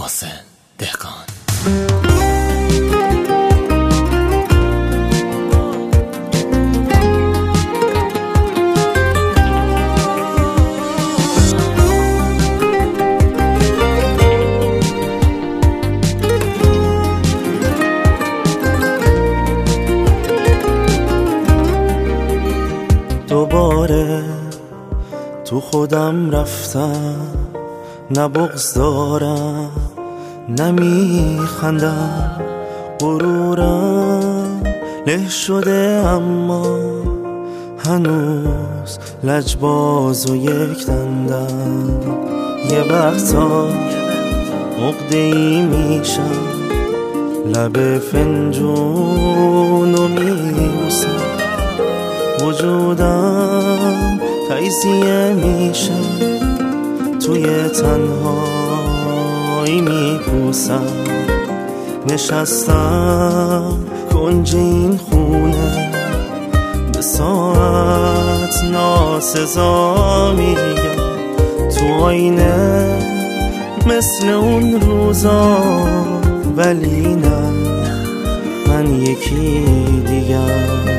محسن دهقان. دوباره تو خودم رفتم، نه بغض دارم نه میخندم، غرورم له شده اما هنوز لجباز و یک دندم. یه وقتا عقده‌ای میشم، لب فنجونو میبوسم، وجودم تجزیه میشه، توی تنهایی میپوسم. نشستم کنج این خونه، به ساعت ناسزا میگم تو آینه مثل اون روزا، ولی نه من یکی دیگم.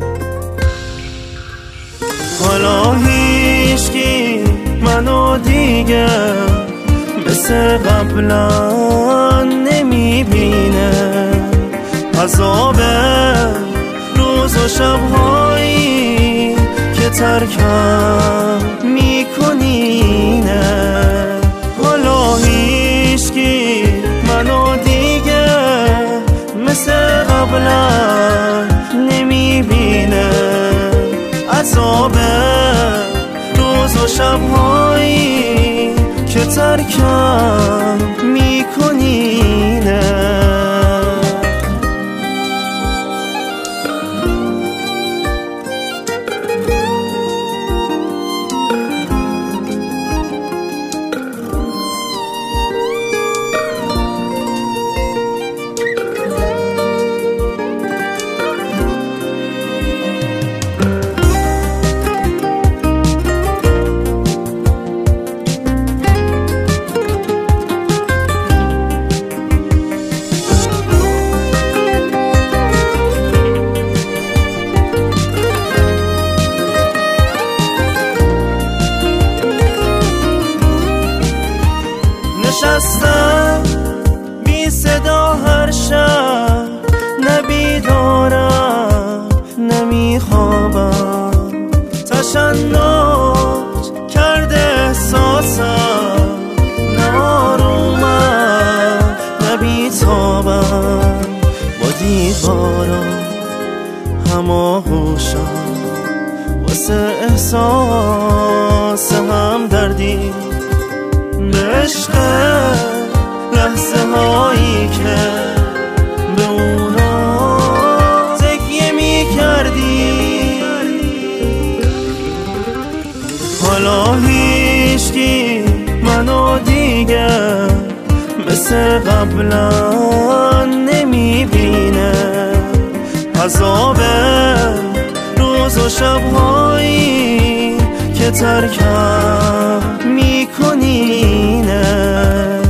حالا هیچکی منو دیگه مثل قبلا نمیبینه، عذاب روز و شبهایی که ترکم میکنینه. حالا هیچکی منو دیگه مثل قبلا نمیبینه، عذاب روز و شبهایی که ترکم میکنینه. نشستم بی صدا هر شب، نبیدارم نمیخوابم، تشنج کرده احساسم، نه آرومم نه بیتابم، با دیوارم هماغوشم واسه احساس همدردی، به عشق لحظه هایی که به اونا تکیه می کردی. حالا هیچکی منو دیگه مثل قبلا نمیبینه، عذاب روز و شبهایی که ترکم میکنینه.